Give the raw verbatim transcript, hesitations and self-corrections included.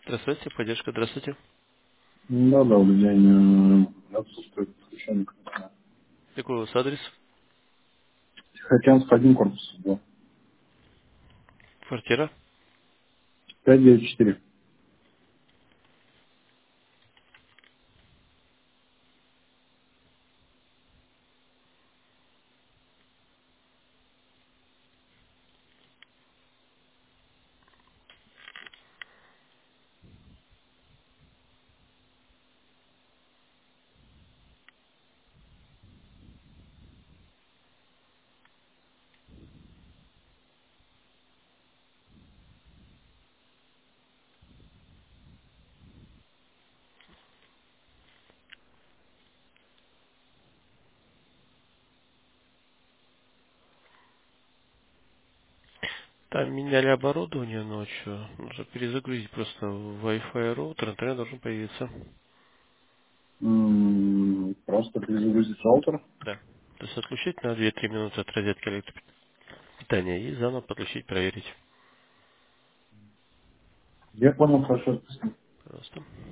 Здравствуйте, поддержка, здравствуйте. Да, добрый день. Э, Отсутствует священник. Какой у вас адрес? Тихоокеанск, один корпус два. Квартира? пять девять четыре. Там меняли оборудование ночью. Нужно перезагрузить просто Wi-Fi роутер, интернет должен появиться. М, Просто перезагрузить роутер. Да. То есть отключить на две-три минуты от розетки электропитания и заново подключить, проверить. Я понял, хорошо. Просто.